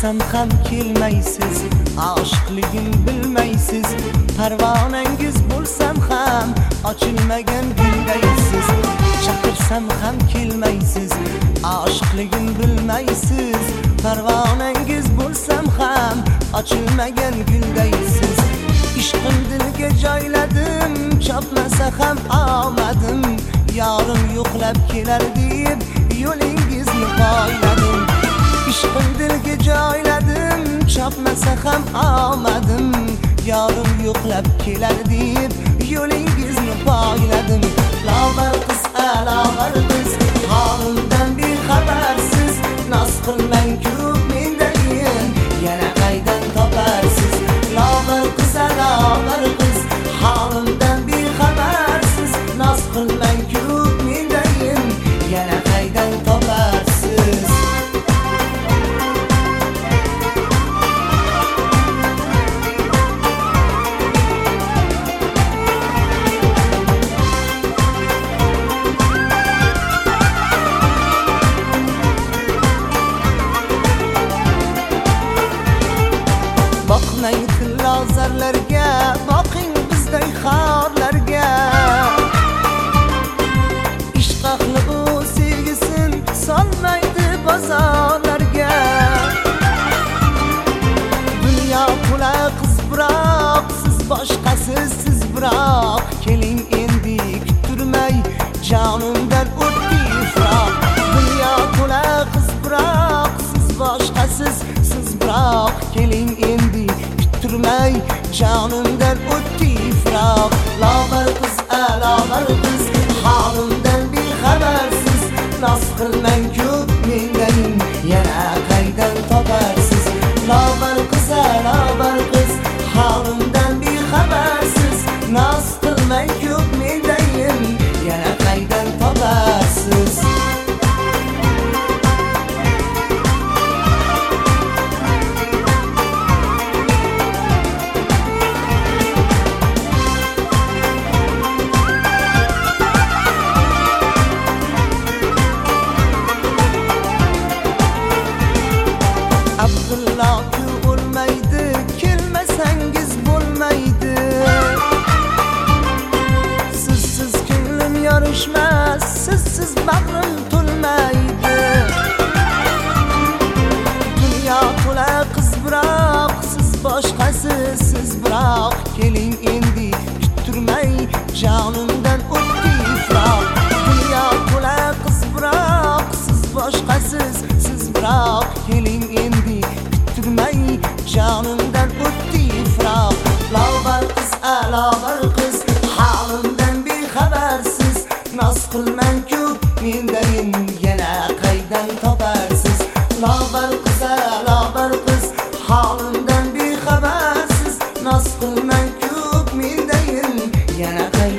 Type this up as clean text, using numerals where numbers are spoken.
chaqirsam ham kelmaysiz, oshiqligim bilmaysiz. Parvonangiz bo'lsam ham ochilmagan guldaysiz. Chaqirsam ham kelmaysiz, oshiqligim bilmaysiz. Parvonangiz bo'lsam ham ochilmagan guldaysiz. Ishqim dilga joyladim, chopmasa ham omadim. Yorim yo'qlab kelar deb yo'lingizni poyladim. Ishqim dilga joyladim, chopmasa ham omadim. Yorim yo'qlab kelar deb yo'lingizni poyladim. Lobar qiz, lobar qiz, holimdan bexabarsiz. Noz qilmang ko'p mendayin, yana qaydan toparsiz. Lobar qiz, lobar qiz, holimdan bexabarsiz. Noz qilmang ko'p mendayin, yana qaydan toparsiz. Boqmang tilozarlarga, boqing bizday xorlarga. Ishq ahli u sevgisin solmaydi bozorlarga. Dunyo to'la qiz biroq, siz boshqasiz, siz biroq. Keling endi kuttirmay, jonimdan o'tdi ifroq. Dunyo to'la qiz biroq, siz boshqasiz, siz biroq. Keling endi kuttirmay, jonimdan o'tdi ifroq. Lobar qiz, lobar qiz, holimdan bexabarsiz. Noz qilmang ko'p mendayin, yana qaydan toparsiz. Lobar qiz, lobar qiz, holimdan bexabarsiz. Noz qilmang ko'p mendayin, yana qaydan toparsiz. Abdulloh bo'lmaydi, kelmasangiz bo'lmaydi. Sizsiz ko'nglim yorishmas, sizsiz bag'rim to'lmaydi. Dunyo to'la qiz biroq, siz boshqasiz, siz biroq. Keling endi kuttirmay, jonimdan o'tdi ifroq. Dunyo to'la qiz biroq, siz boshqasiz, siz biroq. Keling endi kuttirmay, jonimdan o'tdi ifroq. Lobar qiz, lobar qiz, holimdan bexabarsiz. Noz qilmang ko'p mendayin, yana qaydan toparsiz. Lobar qiz, lobar qiz, holimdan bexabarsiz. Noz qilmang ko'p mendayin, yana qaydan